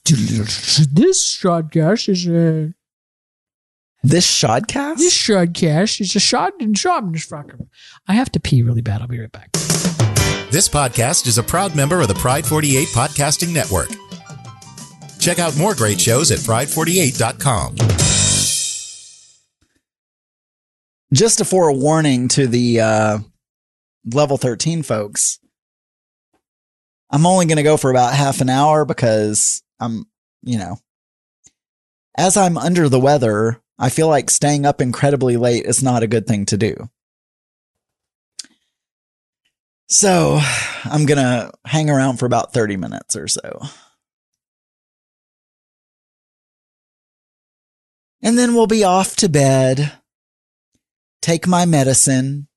This shotcast is a... This shotcast? This shotcast is a shot and shot. I have to pee really bad. I'll be right back. This podcast is a proud member of the Pride 48 Podcasting Network. Check out more great shows at pride48.com. Just a forewarning to the level 13 folks. I'm only going to go for about half an hour because as I'm under the weather, I feel like staying up incredibly late is not a good thing to do. So I'm going to hang around for about 30 minutes or so. And then we'll be off to bed, take my medicine,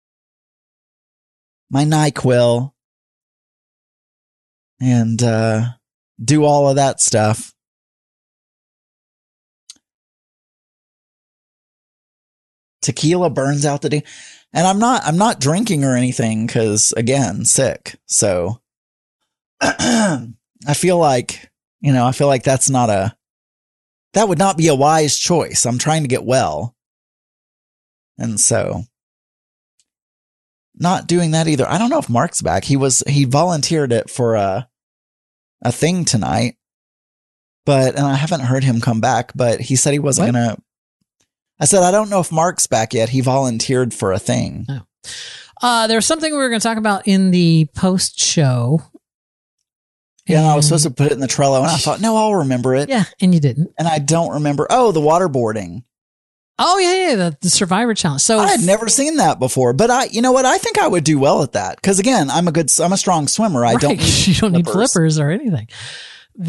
my NyQuil, and do all of that stuff. Tequila burns out the day. And I'm not drinking or anything because, again, sick. So I feel like that would not be a wise choice. I'm trying to get well. And so not doing that either. I don't know if Mark's back. He volunteered it for a thing tonight, and I haven't heard him come back, but he said he wasn't going to. I said, I don't know if Mark's back yet. He volunteered for a thing. Oh. There's something we were going to talk about in the post show. Yeah, I was supposed to put it in the Trello, and I thought, no, I'll remember it. Yeah, and you didn't. And I don't remember. Oh, the waterboarding. Oh, yeah, the Survivor Challenge. So I had never seen that before, but you know what? I think I would do well at that because, again, I'm a strong swimmer. I don't need you don't need flippers or anything. So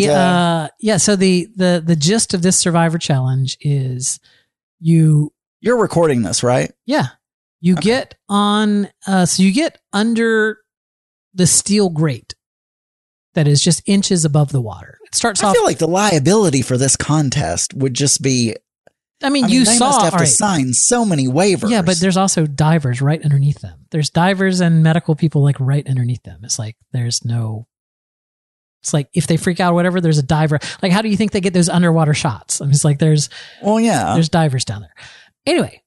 the gist of this Survivor Challenge is you're recording this, right? Yeah. You get on, so you get under the steel grate that is just inches above the water. It starts off. I feel like the liability for this contest would just be. They must have to sign so many waivers. Yeah, but there's also divers right underneath them. There's divers and medical people like right underneath them. It's like it's like if they freak out or whatever, there's a diver. Like, how do you think they get those underwater shots? I mean, it's like there's divers down there. Anyway,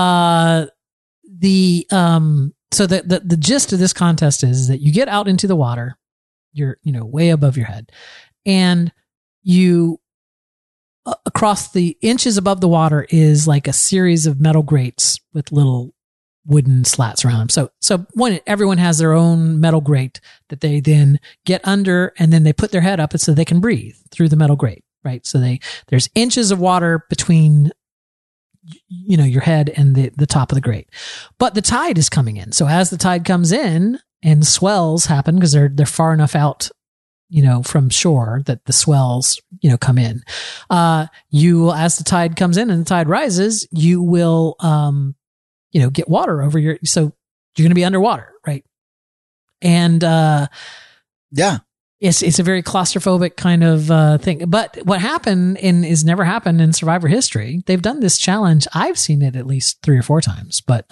so the gist of this contest is that you get out into the water, you're way above your head, and you across the inches above the water is like a series of metal grates with little wooden slats around them. So everyone has their own metal grate that they then get under, and then they put their head up so they can breathe through the metal grate, right? So there's inches of water between your head and the top of the grate. But the tide is coming in. So as the tide comes in and swells happen because they're far enough out from shore that the swells, come in. You will, as the tide comes in and the tide rises, you will, get water over so you're going to be underwater, right? And, yeah, it's a very claustrophobic kind of, thing. But what happened is never happened in Survivor history. They've done this challenge. I've seen it at least 3 or 4 times, but,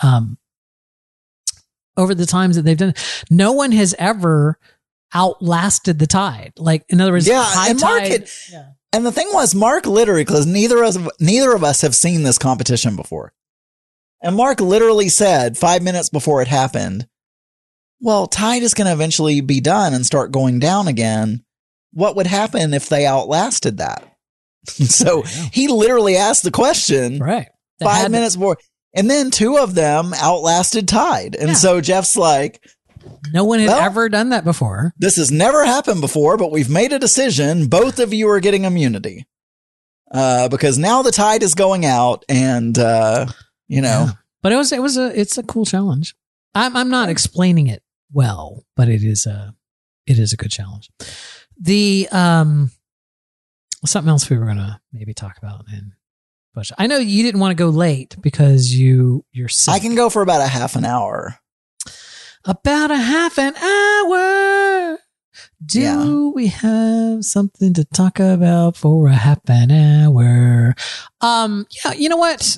over the times that they've done it, no one has ever outlasted the tide. Like, in other words, high tide. And the thing was, Mark literally, because neither of us have seen this competition before. And Mark literally said 5 minutes before it happened, well, tide is going to eventually be done and start going down again. What would happen if they outlasted that? So he literally asked the question, right? 5 minutes before. And then 2 of them outlasted tide. And so Jeff's like, no one had ever done that before. This has never happened before, but we've made a decision. Both of you are getting immunity. Because now the tide is going out and, But it's a cool challenge. I'm not explaining it well, but it is a good challenge. The, something else we were going to maybe talk about but I know you didn't want to go late because you're sick. I can go for about a half an hour. About a half an hour. We have something to talk about for a half an hour? You know what?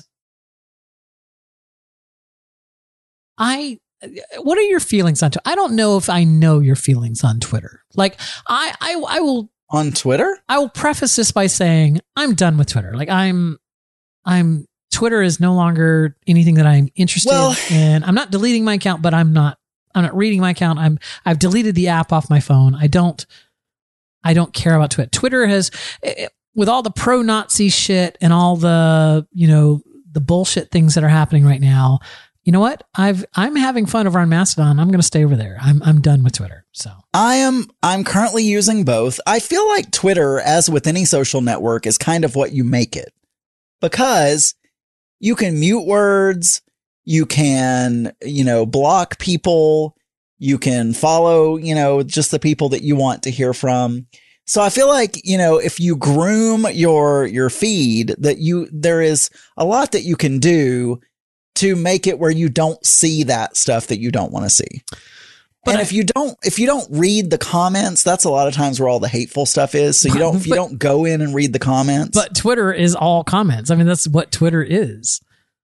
What are your feelings on Twitter? I don't know if I know your feelings on Twitter. Like I will On Twitter? I will preface this by saying I'm done with Twitter. Like I'm Twitter is no longer anything that I'm interested in. I'm not deleting my account, but I'm not reading my account. I've deleted the app off my phone. I don't care about Twitter. Twitter has, with all the pro-Nazi shit and all the, the bullshit things that are happening right now, you know what? I'm having fun over on Mastodon. I'm going to stay over there. I'm done with Twitter. So I'm currently using both. I feel like Twitter, as with any social network, is kind of what you make it, because you can mute words, you can, block people, you can follow, just the people that you want to hear from. So I feel like, if you groom your feed, there is a lot that you can do to make it where you don't see that stuff that you don't want to see. But if you don't read the comments, that's a lot of times where all the hateful stuff is. So you don't go in and read the comments. But Twitter is all comments. I mean, that's what Twitter is.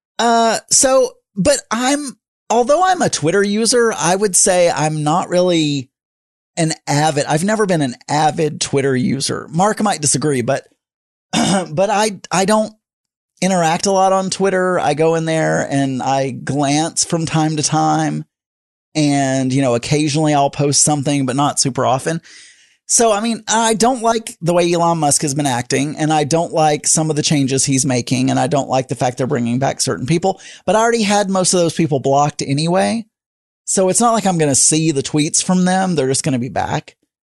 Although I'm a Twitter user, I would say I'm not really I've never been an avid Twitter user. Mark might disagree, but I don't interact a lot on Twitter. I go in there and I glance from time to time, and, occasionally I'll post something, but not super often. So, I mean, I don't like the way Elon Musk has been acting, and I don't like some of the changes he's making, and I don't like the fact they're bringing back certain people, but I already had most of those people blocked anyway. So it's not like I'm going to see the tweets from them. They're just going to be back.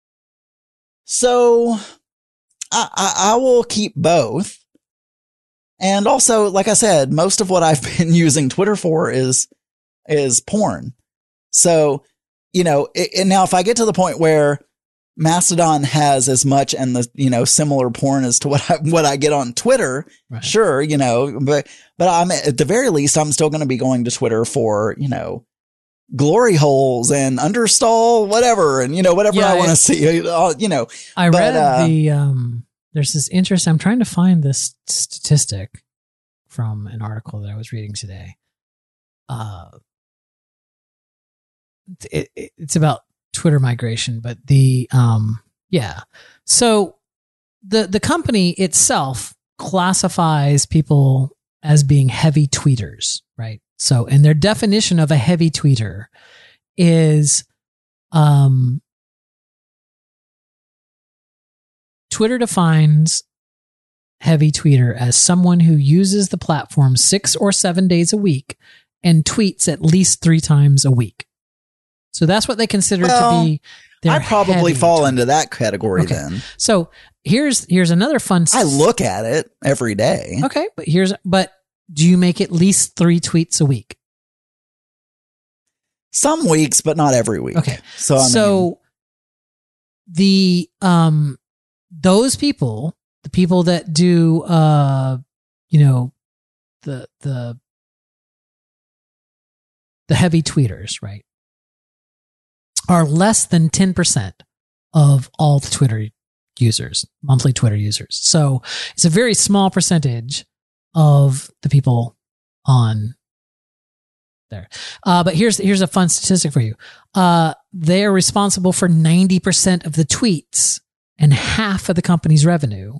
So I will keep both. And also, like I said, most of what I've been using Twitter for is porn. So, and now if I get to the point where Mastodon has as much and the, similar porn as to what I get on Twitter, right. Sure, but I'm at the very least, I'm still going to be going to Twitter for, glory holes and understall, whatever, and, whatever I want to see, I read there's this interest. I'm trying to find this statistic from an article that I was reading today. It's about Twitter migration, but so the company itself classifies people as being heavy tweeters, right? So, and their definition of a heavy tweeter is, Twitter defines heavy tweeter as someone who uses the platform 6 or 7 days a week and tweets at least 3 times a week. So that's what they consider to be their I probably fall tweet. into that category then. So here's another fun. I look at it every day. Okay, but do you make at least 3 tweets a week? Some weeks, but not every week. Okay. So those people, the people that do, the heavy tweeters, right, are less than 10% of all the Twitter users, monthly Twitter users. So it's a very small percentage of the people on there. But here's a fun statistic for you. They are responsible for 90% of the tweets and half of the company's revenue.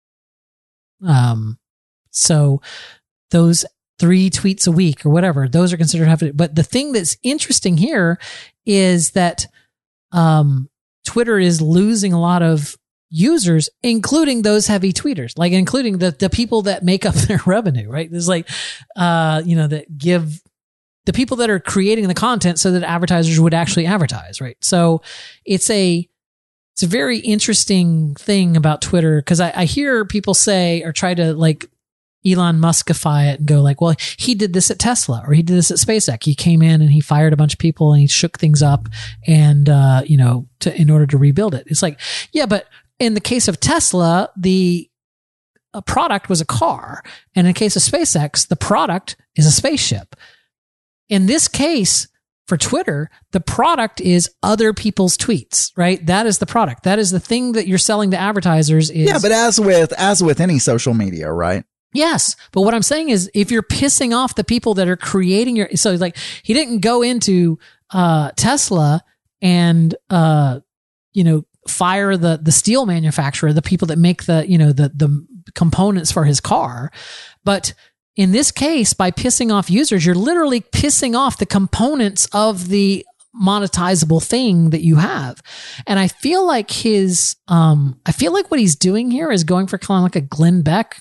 So those 3 tweets a week or whatever, those are considered heavy. But the thing that's interesting here is that Twitter is losing a lot of users, including those heavy tweeters, like including the people that make up their revenue, right? There's like, that give the people that are creating the content so that advertisers would actually advertise, right? So it's a very interesting thing about Twitter, because I hear people say or try to like Elon Muskify it and go like, well, he did this at Tesla or he did this at SpaceX. He came in and he fired a bunch of people and he shook things up and, in order to rebuild it. It's like, yeah, but in the case of Tesla, the product was a car. And in the case of SpaceX, the product is a spaceship. In this case, for Twitter, the product is other people's tweets, right? That is the product. That is the thing that you're selling to advertisers. Yeah, but as with any social media, right? Yes. But what I'm saying is, if you're pissing off the people that are creating so like, he didn't go into Tesla and fire the steel manufacturer, the people that make the components for his car. But in this case, by pissing off users, you're literally pissing off the components of the monetizable thing that you have. And I feel like what he's doing here is going for kind of like a Glenn Beck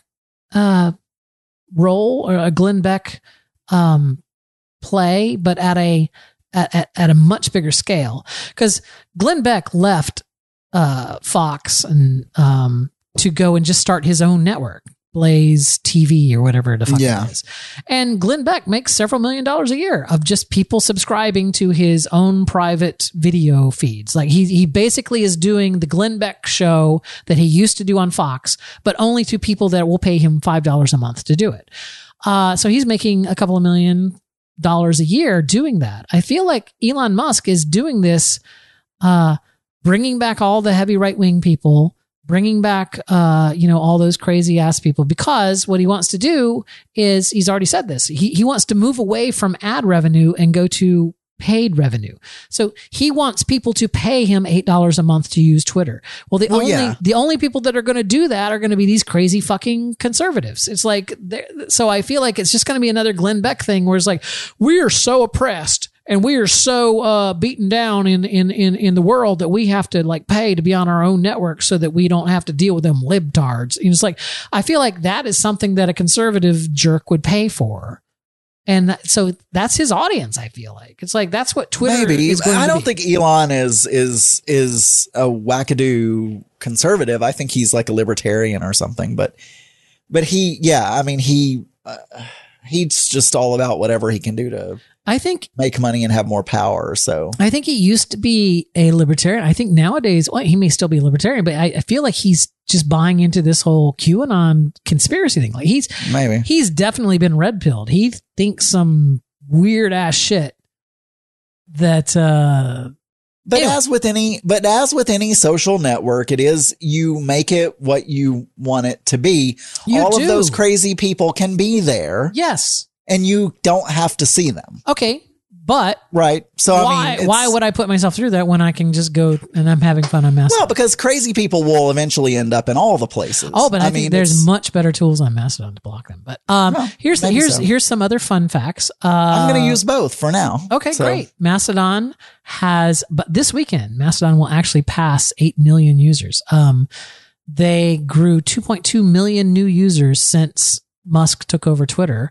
role, or a Glenn Beck play, but at a much bigger scale. Because Glenn Beck left Fox and to go and just start his own network, Blaze TV or whatever the fuck it is. And Glenn Beck makes several $1 million a year of just people subscribing to his own private video feeds. Like he basically is doing the Glenn Beck show that he used to do on Fox, but only to people that will pay him $5 a month to do it. So he's making a couple of $1 million a year doing that. I feel like Elon Musk is doing this, bringing back all the heavy right-wing people, bringing back, all those crazy ass people, because what he wants to do is, he's already said this, he wants to move away from ad revenue and go to paid revenue. So he wants people to pay him $8 a month to use Twitter. Well, the only people that are going to do that are going to be these crazy fucking conservatives. It's like, so I feel like it's just going to be another Glenn Beck thing where it's like, we are so oppressed and we are so beaten down in the world that we have to like pay to be on our own network so that we don't have to deal with them libtards. And it's like, I feel like that is something that a conservative jerk would pay for. And so that's his audience. I feel like it's like, that's what Twitter is going to be. I don't think Elon is a wackadoo conservative. I think he's like a libertarian or something, but he's just all about whatever he can do to, I think, make money and have more power. So I think he used to be a libertarian. I think nowadays, well, he may still be a libertarian, but I feel like he's just buying into this whole QAnon conspiracy thing. Like he's definitely been red pilled. He thinks some weird ass shit that, as with any social network, it is, you make it what you want it to be. All of those crazy people can be there. Yes. And you don't have to see them. Okay. But right. So why would I put myself through that when I can just go and I'm having fun on Mastodon? Well, because crazy people will eventually end up in all the places. Oh, but I think there's much better tools on Mastodon to block them. But here's some other fun facts. I'm going to use both for now. Okay, great. Mastodon but this weekend, Mastodon will actually pass 8 million users. They grew 2.2 million new users since Musk took over Twitter.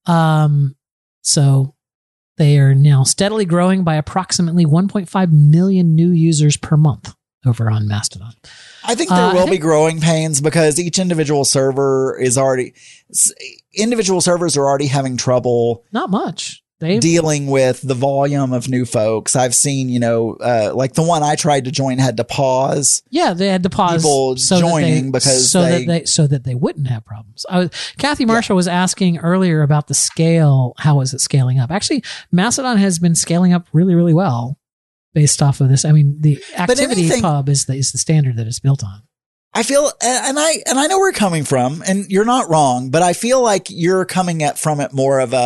So they are now steadily growing by approximately 1.5 million new users per month over on Mastodon. I think there will be growing pains because each individual servers are already having trouble. Not much. Dealing with the volume of new folks. I've seen, like the one I tried to join had to pause. Yeah, they had to pause people joining so that they wouldn't have problems. Kathy Marshall was asking earlier about the scale. How is it scaling up? Actually, Mastodon has been scaling up really, really well based off of this. I mean, the activity pub is the standard that it's built on. I feel, and I know where you're coming from, and you're not wrong, but I feel like you're coming from it more of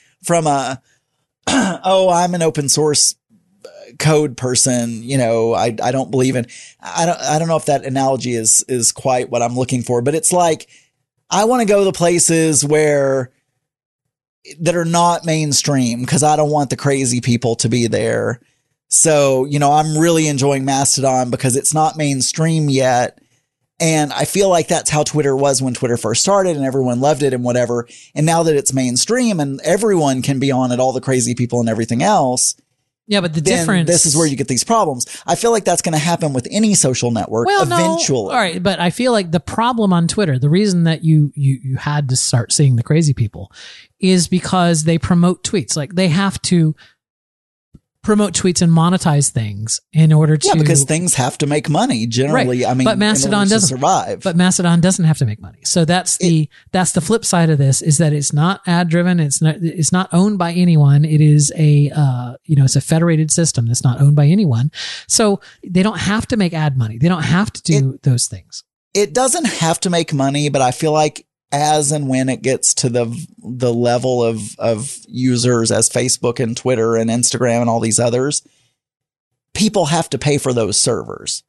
I'm an open source code person. I don't believe in, I don't know if that analogy is quite what I'm looking for, but it's like, I want to go to places that are not mainstream because I don't want the crazy people to be there. So, I'm really enjoying Mastodon because it's not mainstream yet. And I feel like that's how Twitter was when Twitter first started and everyone loved it and whatever. And now that it's mainstream and everyone can be on it, all the crazy people and everything else. Yeah, but this is where you get these problems. I feel like that's going to happen with any social network eventually. No. All right. But I feel like the problem on Twitter, the reason that you had to start seeing the crazy people is because they promote tweets. Like they have to promote tweets and monetize things in order to... Yeah, because things have to make money generally. Right. I mean, but Mastodon doesn't survive. But Mastodon doesn't have to make money. So that's the flip side of this, is that it's not ad driven. It's not owned by anyone. It is it's a federated system that's not owned by anyone. So they don't have to make ad money. They don't have to do those things. It doesn't have to make money, but I feel like as and when it gets to the level of users as Facebook and Twitter and Instagram and all these others, people have to pay for those servers.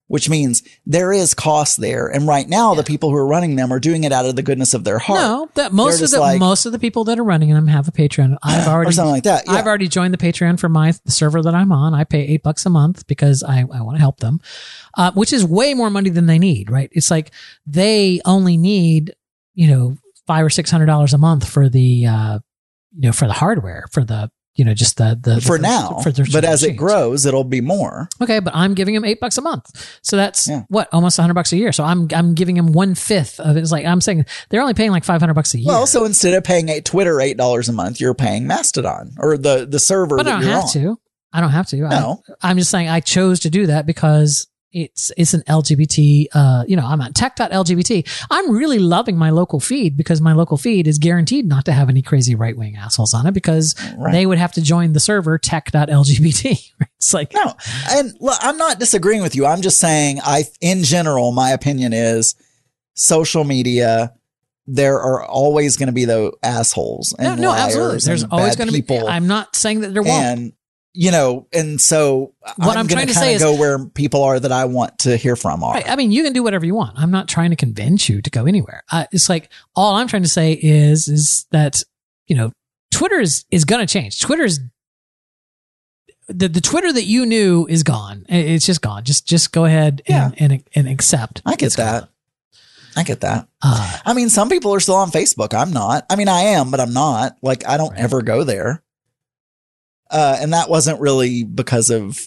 which means there is cost there. And right now, the people who are running them are doing it out of the goodness of their heart. No, that most of the people that are running them have a Patreon. Or something like that. Yeah. I've already joined the Patreon for the server that I'm on. I pay $8 a month because I want to help them, which is way more money than they need, right? It's like they only need, $500 or $600 a month for the, for the hardware, for the, just the for now, but as it grows, it'll be more. Okay. But I'm giving him $8 a month. So that's almost $100 a year. So I'm giving him 1/5 of it. It's like, I'm saying they're only paying like $500 a year. Well, so instead of paying Twitter $8 a month, you're paying Mastodon or the server. But I don't have to. No. I'm just saying I chose to do that because it's an LGBT, I'm on tech.lgbt. I'm really loving my local feed because my local feed is guaranteed not to have any crazy right-wing assholes on it because they would have to join the server tech.lgbt. It's like, no. And look, I'm not disagreeing with you. I'm just saying in general, my opinion is social media, there are always going to be the assholes and no, absolutely. There's always going to be, I'm not saying that there won't. And so what I'm trying to say is go where people are that I want to hear from are. Right. I mean, you can do whatever you want. I'm not trying to convince you to go anywhere. It's like, all I'm trying to say is that, Twitter is going to change. Twitter's the Twitter that you knew is gone. It's just gone. Just go ahead and accept. I get that. I get that. I mean, some people are still on Facebook. I'm not. I mean, I am, but I'm not. Like, I don't ever go there. And that wasn't really because of,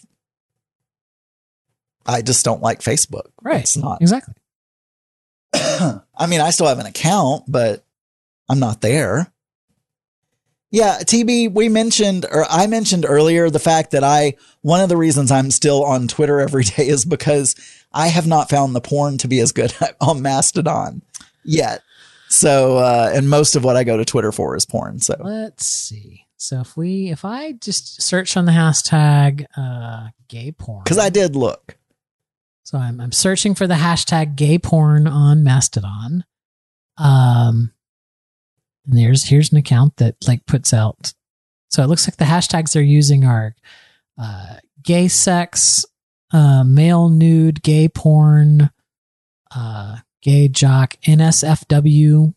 I just don't like Facebook. Right. It's not. Exactly. I mean, I still have an account, but I'm not there. Yeah. TB, I mentioned earlier the fact that one of the reasons I'm still on Twitter every day is because I have not found the porn to be as good on Mastodon yet. So, and most of what I go to Twitter for is porn. So let's see. So if I just search on the hashtag gay porn, because I did look. So I'm searching for the hashtag gay porn on Mastodon. And here's an account that like puts out. So it looks like the hashtags they're using are gay sex, male nude, gay porn, gay jock, NSFW,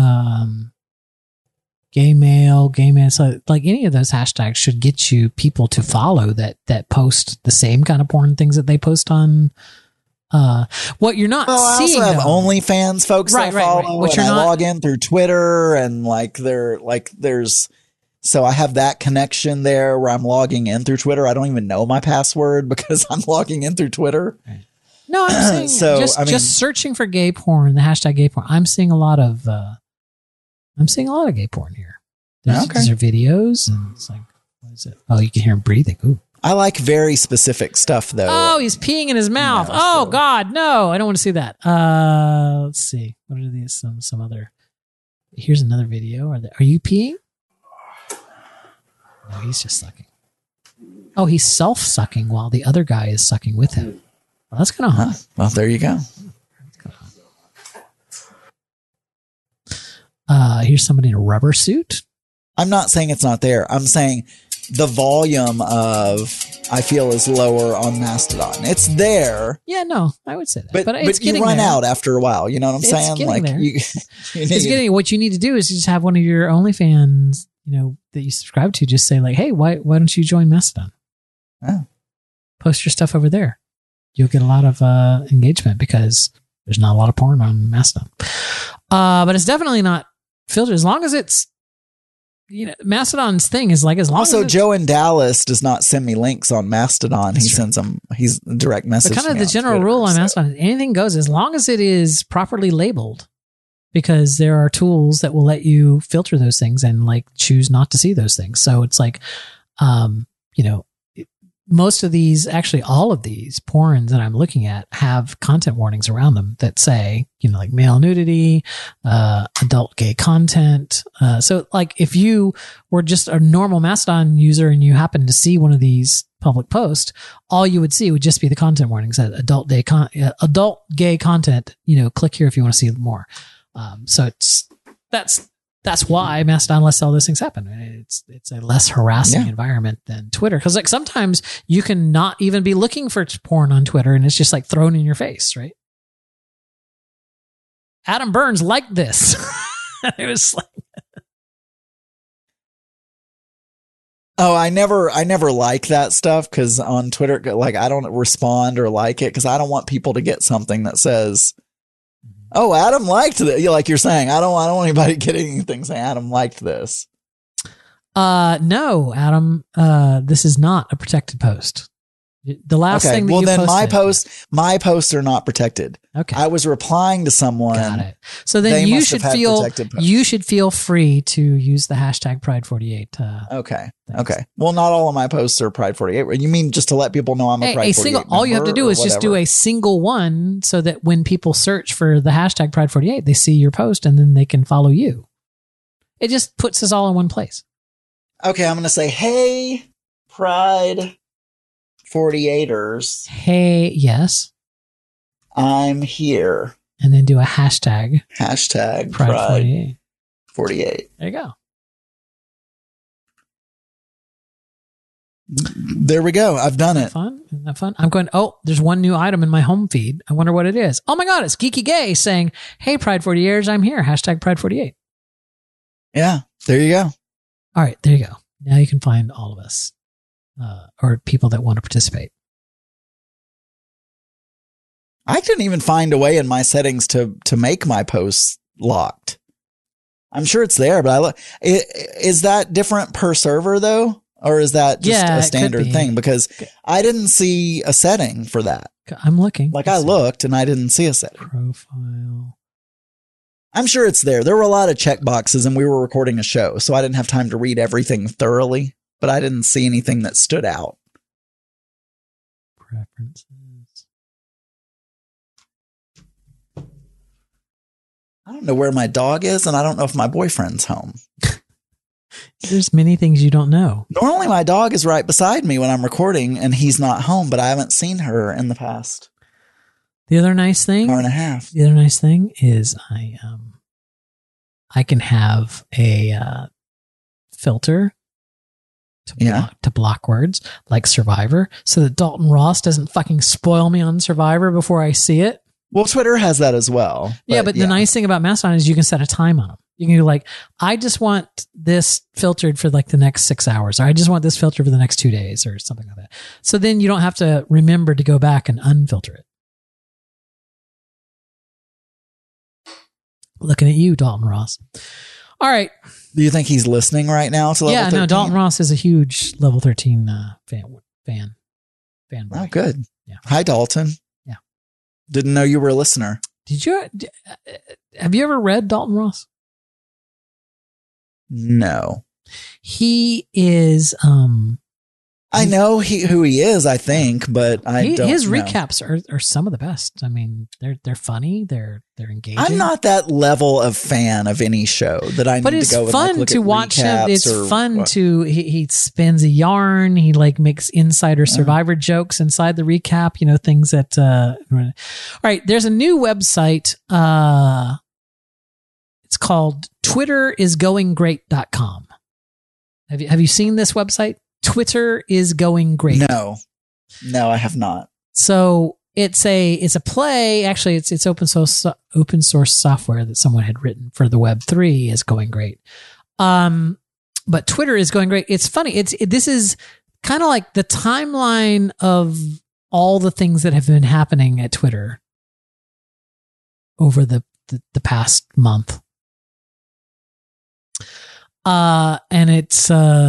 gay male. So like any of those hashtags should get you people to follow that post the same kind of porn things that they post on. What you're not seeing. I also have OnlyFans folks that follow, and I log in through Twitter and so I have that connection there where I'm logging in through Twitter. I don't even know my password because I'm logging in through Twitter. Right. No, I'm saying just searching for gay porn, the hashtag gay porn. I'm seeing a lot of gay porn here. These are videos, and it's like, what is it? Oh, you can hear him breathing. Ooh. I like very specific stuff, though. Oh, he's peeing in his mouth. God, no! I don't want to see that. Let's see. What are these? Some other. Here's another video. Are you peeing? No, he's just sucking. Oh, he's self-sucking while the other guy is sucking with him. Well, that's kind of hot. Well, there you go. Here's somebody in a rubber suit. I'm not saying it's not there. I'm saying the volume I feel is lower on Mastodon. It's there. Yeah, no, I would say that. But it's you run out after a while. You know what I'm saying? Like what you need to do is you just have one of your OnlyFans, that you subscribe to, just say like, hey, why don't you join Mastodon? Oh. Post your stuff over there. You'll get a lot of engagement because there's not a lot of porn on Mastodon. But it's definitely not filtered as long as it's, Mastodon's thing is like, as long also, as Joe in Dallas does not send me links on Mastodon. He sends them, he's direct message. But kind of the general Twitter, rule on Mastodon, anything goes as long as it is properly labeled, because there are tools that will let you filter those things and like choose not to see those things. So it's like, most of these, actually all of these porns that I'm looking at have content warnings around them that say, like male nudity, adult gay content. So like if you were just a normal Mastodon user and you happen to see one of these public posts, all you would see would just be the content warnings that adult gay content, click here if you want to see more. So that's That's why Mastodon lets all those things happen. It's a less harassing environment than Twitter. Because like sometimes you can not even be looking for porn on Twitter and it's just like thrown in your face, right? Adam Burns liked this. It was like, oh, I never like that stuff because on Twitter, like I don't respond or like it because I don't want people to get something that says, "Oh, Adam liked it." Like you're saying, I don't want anybody getting anything saying Adam liked this. No, Adam. This is not a protected post. The last thing that you posted. Well, then my posts are not protected. Okay. I was replying to someone. Got it. So then you should feel free to use the hashtag Pride48. Okay. Well, not all of my posts are Pride48. You mean just to let people know I'm a Pride48 member? All you have to do is just do a single one so that when people search for the hashtag Pride48, they see your post and then they can follow you. It just puts us all in one place. Okay, I'm going to say, hey, Pride 48ers. Hey, yes. I'm here. And then do a hashtag. Hashtag Pride 48. There you go. There we go. I've done it. Isn't that fun? I'm going, oh, there's one new item in my home feed. I wonder what it is. Oh my God, it's Geeky Gay saying, hey, Pride 48ers, I'm here. Hashtag Pride 48. Yeah, there you go. All right, there you go. Now you can find all of us. Or people that want to participate. I couldn't even find a way in my settings to make my posts locked. I'm sure it's there, but is that different per server though? Or is that just a standard thing? Because I didn't see a setting for that. I'm looking. I looked and I didn't see a setting. Profile. I'm sure it's there. There were a lot of checkboxes and we were recording a show, so I didn't have time to read everything thoroughly. But I didn't see anything that stood out. Preferences. I don't know where my dog is, and I don't know if my boyfriend's home. There's many things you don't know. Normally, my dog is right beside me when I'm recording, and he's not home, but I haven't seen her in the past. The other nice thing, hour and a half. The other nice thing is I can have a filter to block words like Survivor so that Dalton Ross doesn't fucking spoil me on Survivor before I see it. Well, Twitter has that as well. But the nice thing about Mastodon is you can set a time on them. You can do like, I just want this filtered for like the next 6 hours, or I just want this filtered for the next 2 days or something like that. So then you don't have to remember to go back and unfilter it. Looking at you, Dalton Ross. All right. Do you think he's listening right now to level 13? No, Dalton Ross is a huge level 13 fan. Oh, good. Yeah. Hi, Dalton. Yeah. Didn't know you were a listener. Have you ever read Dalton Ross? No. He is, I know who he is, I think, but his recaps are some of the best. I mean, they're funny, they're engaging. I'm not that level of fan of any show that I need to go and fun to watch him. It's fun to he spins a yarn. He like makes insider Survivor jokes inside the recap. You know, things that. All right, there's a new website. It's called twitterisgoinggreat.com. Have you seen this website? Twitter is going great. No, I have not. So it's a play. Actually, it's open source software that someone had written for the Web3 is going great. But Twitter is going great. It's funny. This is kind of like the timeline of all the things that have been happening at Twitter over the past month. And it's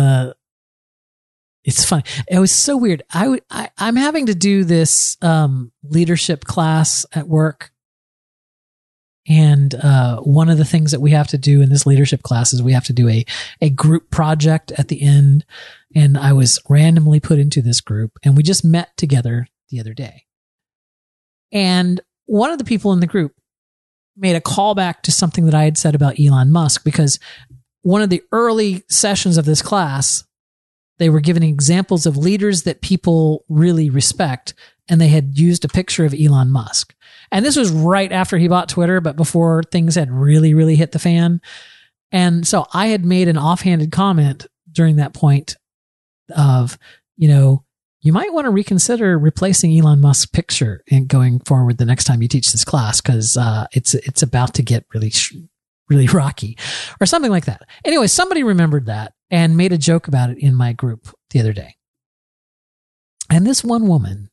funny. It was so weird. I'm having to do this leadership class at work. And one of the things that we have to do in this leadership class is we have to do a group project at the end. And I was randomly put into this group, and we just met together the other day. And one of the people in the group made a callback to something that I had said about Elon Musk, because one of the early sessions of this class, they were giving examples of leaders that people really respect, and they had used a picture of Elon Musk. And this was right after he bought Twitter, but before things had really, really hit the fan. And so I had made an offhanded comment during that point of, you might want to reconsider replacing Elon Musk's picture and going forward the next time you teach this class, because it's about to get really rocky or something like that. Anyway, somebody remembered that and made a joke about it in my group the other day. And this one woman,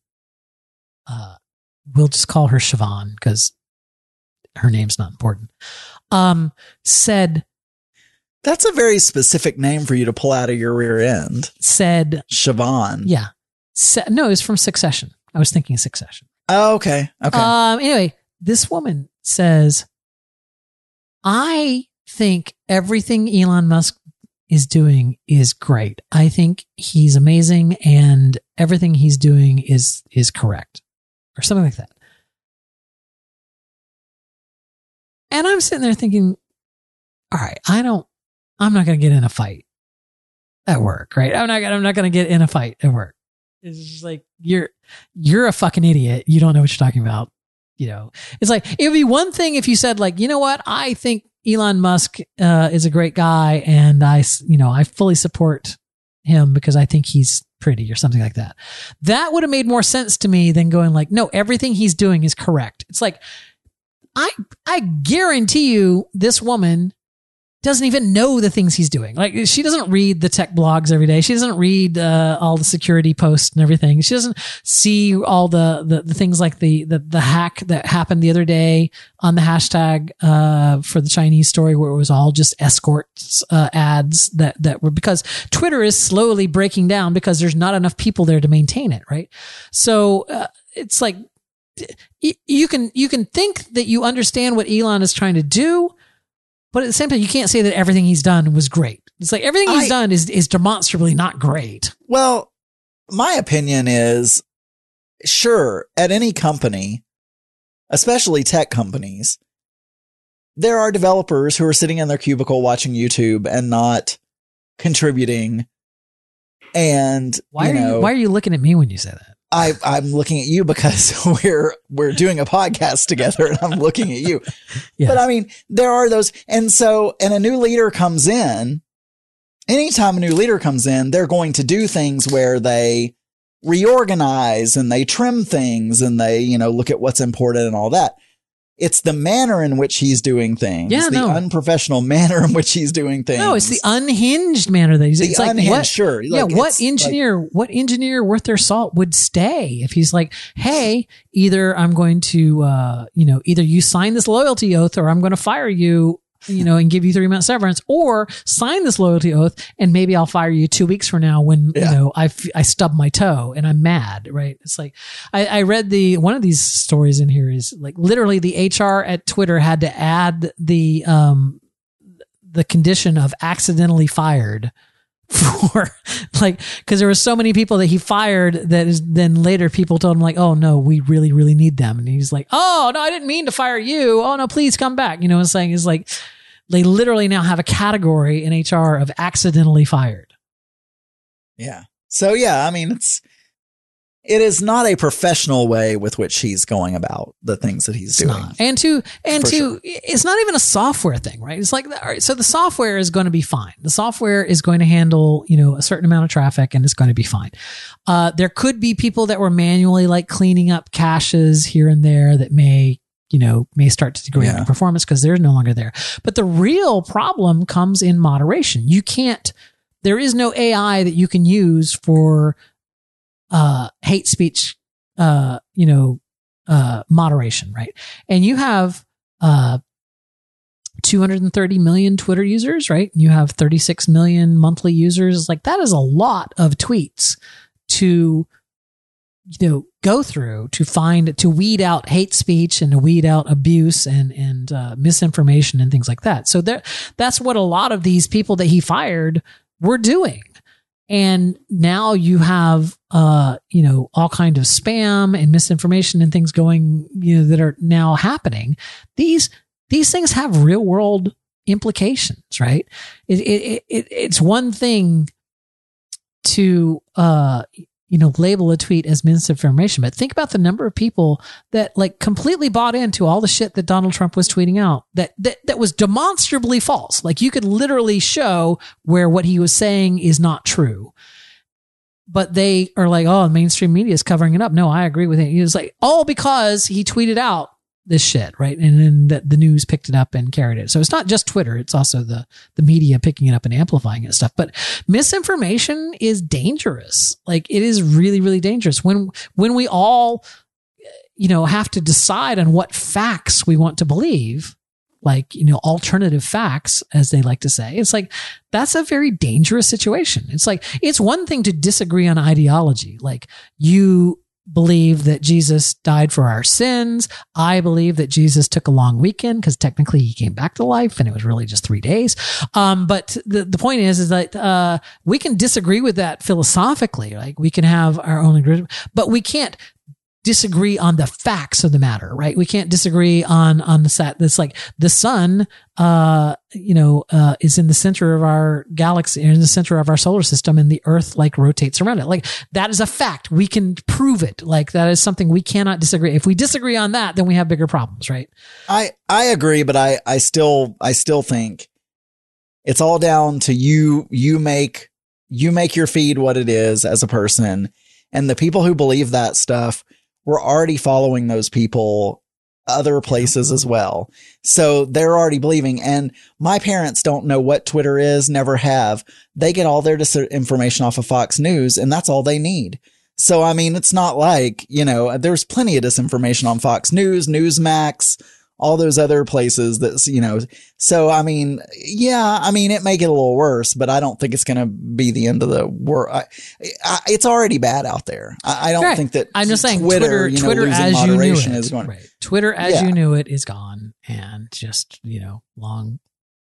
we'll just call her Siobhan because her name's not important, said... That's a very specific name for you to pull out of your rear end. Said... Siobhan. Yeah. No, it was from Succession. I was thinking Succession. Oh, okay. Okay. Anyway, this woman says, I think everything Elon Musk is doing is great. I think he's amazing and everything he's doing is correct, or something like that. And I'm sitting there thinking, all right, I'm not going to get in a fight at work, right? I'm not going to get in a fight at work. It's just like, you're a fucking idiot. You don't know what you're talking about. It's like, it would be one thing if you said like, you know what? I think Elon Musk is a great guy and I fully support him because I think he's pretty or something like that. That would have made more sense to me than going like, no, everything he's doing is correct. It's like, I guarantee you this woman doesn't even know the things he's doing. Like, she doesn't read the tech blogs every day. She doesn't read all the security posts and everything. She doesn't see all the things like the hack that happened the other day on the hashtag for the Chinese story, where it was all just escorts ads that were, because Twitter is slowly breaking down because there's not enough people there to maintain it, right? So it's like, you can think that you understand what Elon is trying to do, but at the same time, you can't say that everything he's done was great. It's like everything he's done is demonstrably not great. Well, my opinion is, sure, at any company, especially tech companies, there are developers who are sitting in their cubicle watching YouTube and not contributing. And why are you looking at me when you say that? I'm looking at you because we're doing a podcast together and I'm looking at you. Yes. But I mean, there are those. And a new leader comes in. Anytime a new leader comes in, they're going to do things where they reorganize and they trim things and they, look at what's important and all that. It's the manner in which he's doing things. Unprofessional manner in which he's doing things. No, it's the unhinged manner that he's it's like, unhinged, what, sure. Yeah, like, what engineer worth their salt would stay if he's like, hey, either I'm going to, either you sign this loyalty oath or I'm going to fire you, and give you 3-month severance, or sign this loyalty oath and maybe I'll fire you 2 weeks from now when, I stub my toe and I'm mad, right? It's like, I read one of these stories in here is like literally the HR at Twitter had to add the condition of accidentally fired for like, cause there were so many people that he fired that is then later people told him like, oh no, we really, really need them. And he's like, oh no, I didn't mean to fire you. Oh no, please come back. What I'm saying is like, they literally now have a category in HR of accidentally fired. Yeah. So yeah, I mean, it is not a professional way with which he's going about the things that he's doing. Not. And sure. It's not even a software thing, right? It's like, all right, so the software is going to be fine. The software is going to handle, a certain amount of traffic and it's going to be fine. There could be people that were manually like cleaning up caches here and there that may start to degrade the performance because they're no longer there. But the real problem comes in moderation. There is no AI that you can use for hate speech, moderation, right? And you have 230 million Twitter users, right? You have 36 million monthly users. Like, that is a lot of tweets to go through to weed out hate speech and to weed out abuse and misinformation and things like that. So that's what a lot of these people that he fired were doing. And now you have, all kind of spam and misinformation and things going, that are now happening. These things have real world implications, right? It's one thing to, label a tweet as misinformation. But think about the number of people that like completely bought into all the shit that Donald Trump was tweeting out that was demonstrably false. Like you could literally show where what he was saying is not true. But they are like, oh, mainstream media is covering it up. No, I agree with it. He was like, all because he tweeted out this shit, right? And then the news picked it up and carried it. So it's not just Twitter. It's also the media picking it up and amplifying it and stuff. But misinformation is dangerous. Like it is really, really dangerous when we all, have to decide on what facts we want to believe, like, alternative facts, as they like to say. It's like, that's a very dangerous situation. It's like, it's one thing to disagree on ideology. Like you believe that Jesus died for our sins. I believe that Jesus took a long weekend because technically he came back to life and it was really just 3 days. But the point is that we can disagree with that philosophically. Like we can have our own agreement, but we can't disagree on the facts of the matter, right? We can't disagree on the set. That's like the sun, is in the center of our galaxy, in the center of our solar system, and the earth like rotates around it. Like that is a fact. We can prove it. Like that is something we cannot disagree. If we disagree on that, then we have bigger problems, right? I agree, but I still think it's all down to you make your feed what it is as a person. And the people who believe that stuff, we're already following those people other places as well. So they're already believing. And my parents don't know what Twitter is, never have. They get all their information off of Fox News, and that's all they need. So, I mean, it's not like, there's plenty of disinformation on Fox News, Newsmax, all those other places that, so, I mean, it may get a little worse, but I don't think it's going to be the end of the world. It's already bad out there. I don't think that. I'm just saying Twitter as you knew it is going. Right. Twitter as you knew it is gone, and just, long.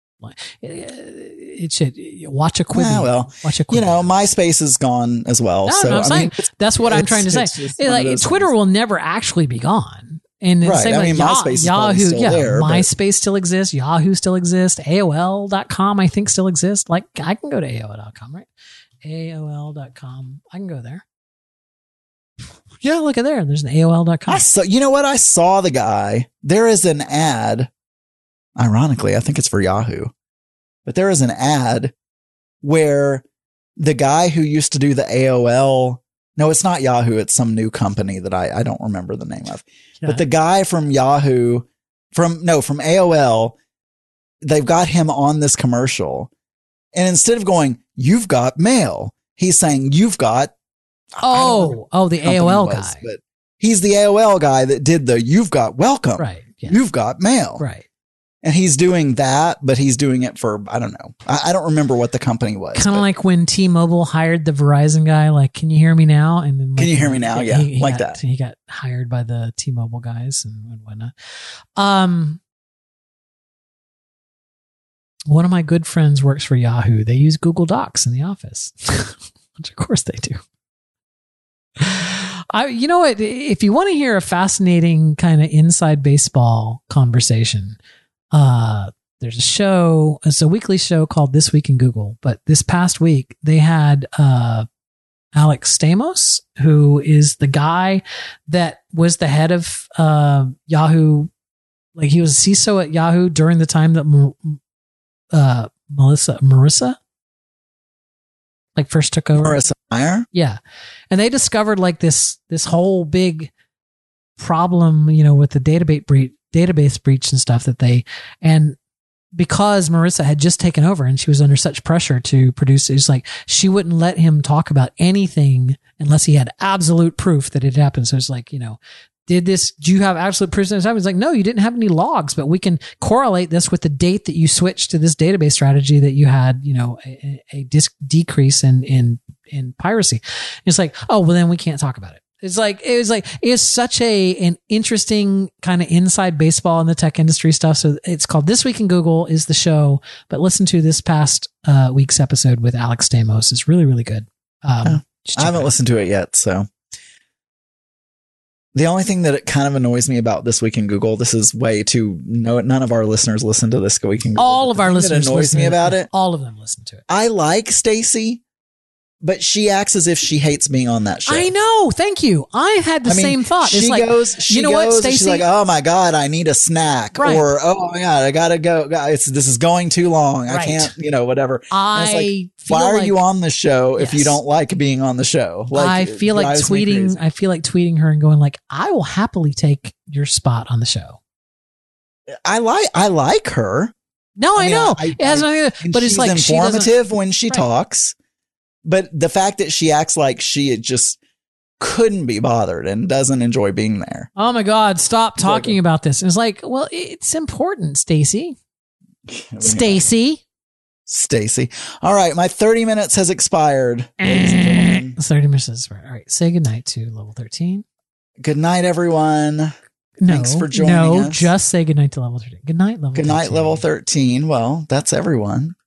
It should watch a Quibi. Watch a Quibi. MySpace is gone as well. That's what I'm trying to say. Like Twitter will never actually be gone. And right. Same like MySpace Yahoo, still there, MySpace still exists. Yahoo still exists. AOL.com, I think, still exists. Like, I can go to AOL.com, right? AOL.com. I can go there. Yeah, look at there. There's an AOL.com. You know what? I saw the guy. There is an ad. Ironically, I think it's for Yahoo. But there is an ad where the guy who used to do the AOL. No, it's not Yahoo. It's some new company that I don't remember the name of. Yeah. But the guy from Yahoo, from AOL, they've got him on this commercial. And instead of going, "You've got mail," he's saying, "You've got." The AOL guy. But he's the AOL guy that did the "You've got welcome." Right. Yeah. You've got mail. Right. And he's doing that, but he's doing it for, I don't know. I don't remember what the company was. Kind of like when T-Mobile hired the Verizon guy, like, "Can you hear me now?" And then, can you hear me now? Yeah, that. He got hired by the T-Mobile guys and whatnot. One of my good friends works for Yahoo. They use Google Docs in the office, which of course they do. You know what? If you want to hear a fascinating kind of inside baseball conversation, there's a show. It's a weekly show called This Week in Google. But this past week, they had Alex Stamos, who is the guy that was the head of Yahoo. Like he was a CISO at Yahoo during the time that Marissa like first took over. Marissa Mayer? Yeah. And they discovered like this whole big problem, with the database breach and stuff and because Marissa had just taken over and she was under such pressure to produce, it's like she wouldn't let him talk about anything unless he had absolute proof that it happened. So it's like, do you have absolute proof that it happened? It's like, no, you didn't have any logs, but we can correlate this with the date that you switched to this database strategy that you had, a decrease in piracy. It's like, oh, well then we can't talk about it. It's such an interesting kind of inside baseball in the tech industry stuff. So it's called This Week in Google is the show, but listen to this past week's episode with Alex Stamos. It's really, really good. I haven't listened to it yet. So the only thing that it kind of annoys me about This Week in Google, this is way too, none of our listeners listen to This Week in Google. All of our listeners annoys me about it. All of them listen to it. I like Stacy, But she acts as if she hates being on that show. I know. Thank you. I had the same thought. It's like, you know what, Stacey? She's like, oh my God, I need a snack. Right. Or, oh my God, I gotta go. This is going too long. Right. I can't, whatever. It's why are you on the show if you don't like being on the show? Like, I feel like tweeting her and going like, I will happily take your spot on the show. I like her. No, I know. It has nothing to do, but it's like informative when she talks. But the fact that she acts like she just couldn't be bothered and doesn't enjoy being there. Oh my God, stop talking about this. And it's like, well, it's important, Stacey. Stacey. All right, my 30 minutes has expired. 30 minutes has expired. All right, say goodnight to level 13. Good night, everyone. Thanks for joining us. Just say goodnight to level 13. Good night, level 13. Good night, level 13. Well, that's everyone.